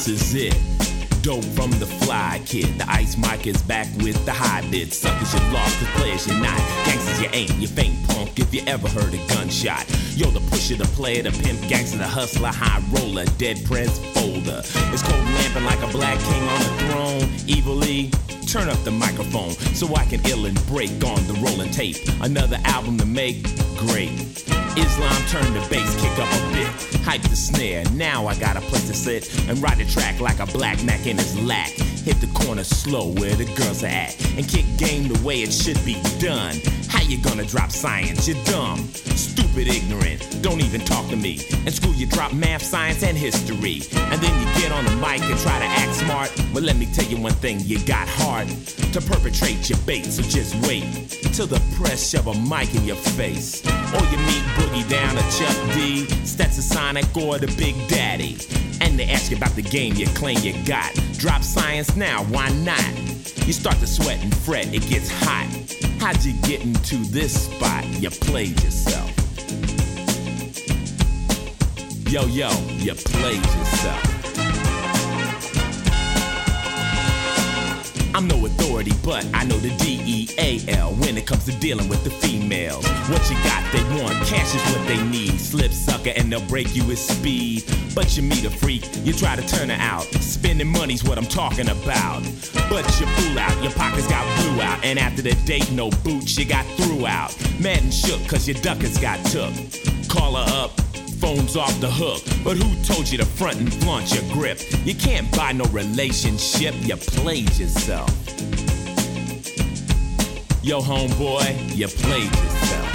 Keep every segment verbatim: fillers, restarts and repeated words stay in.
this is it. Dope from the fly kid. The ice mic is back with the high bid. Suckers you lost, the players you're not. Gangsters you ain't, you faint punk if you ever heard a gunshot. Yo, the pusher, the player, the pimp, gangster, the hustler, high roller, dead press folder. It's cold lamping like a black king on a throne. Evilly, turn up the microphone so I can ill and break on the rolling tape. Another album to make, great. Islam turn the bass, kick up a bit. Hype the snare, now I got a place to sit and ride the track like a black Mac in his lack. Hit the corner slow where the girls are at and kick game the way it should be done. How you gonna drop science? You're dumb, stupid, ignorant, don't even talk to me. In school you drop math, science, and history, and then you get on the mic and try to act smart. But let me tell you one thing, you got heart to perpetrate your bait, so just wait till the press shove a mic in your face. Or you meet Boogie Down or Chuck D, Stetsasonic or the Big Daddy, and they ask you about the game you claim you got. Drop science now, why not? You start to sweat and fret, it gets hot. How'd you get into this spot? You played yourself. Yo, yo, you played yourself. I'm no authority, but I know the D E A L when it comes to dealing with the females. What you got, they want, cash is what they need. Slip sucker and they'll break you with speed. But you meet a freak, you try to turn her out. Spending money's what I'm talking about. But you fool out, your pockets got blew out. And after the date, no boots, you got threw out. Mad and shook, cause your ducats got took. Call her up, phone's off the hook. But who told you to front and flaunt your grip? You can't buy no relationship, you played yourself. Yo, homeboy, you played yourself.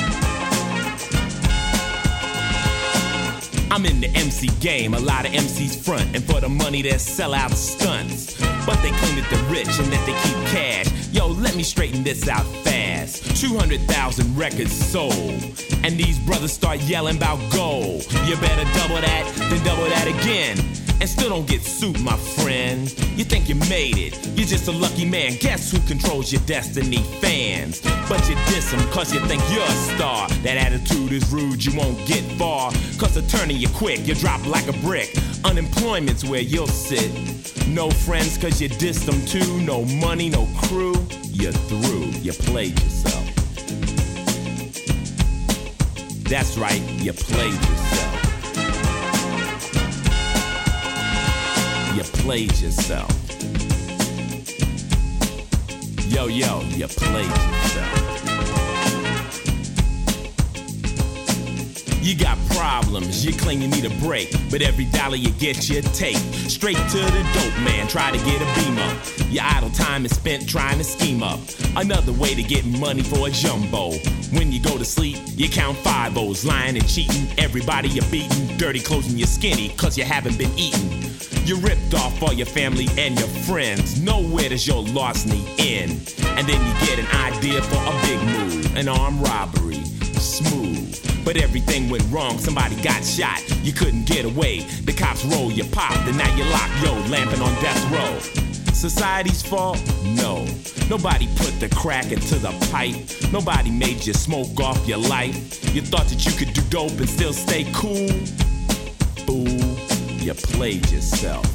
I'm in the M C game, a lot of M Cs front, and for the money they sell out stunts. But they claim that they're rich and that they keep cash. Yo, let me straighten this out fast. two hundred thousand records sold, and these brothers start yelling about gold. You better double that, then double that again, and still don't get sued, my friend. You think you made it, you're just a lucky man. Guess who controls your destiny? Fans. But you diss them cause you think you're a star. That attitude is rude, you won't get far. Cause they're turning you quick, you drop like a brick. Unemployment's where you'll sit. No friends cause you dissed them too. No money, no crew, you're through. You played yourself. That's right, you played yourself. You played yourself. Yo, yo, you played yourself. You got problems, you claim you need a break, but every dollar you get, you take straight to the dope man, try to get a beam up. Your idle time is spent trying to scheme up another way to get money for a jumbo. When you go to sleep, you count five O's, lying and cheating. Everybody you're beating, dirty clothes and you're skinny, cause you haven't been eating. You ripped off all your family and your friends. Nowhere does your larceny end. And then you get an idea for a big move, an armed robbery, smooth. But everything went wrong, somebody got shot. You couldn't get away, the cops roll you popped, and now you're locked, yo, lamping on death row. Society's fault? No. Nobody put the crack into the pipe. Nobody made you smoke off your life. You thought that you could do dope and still stay cool? Fool, you played yourself.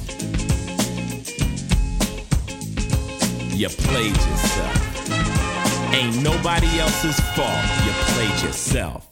You played yourself. Ain't nobody else's fault, you played yourself.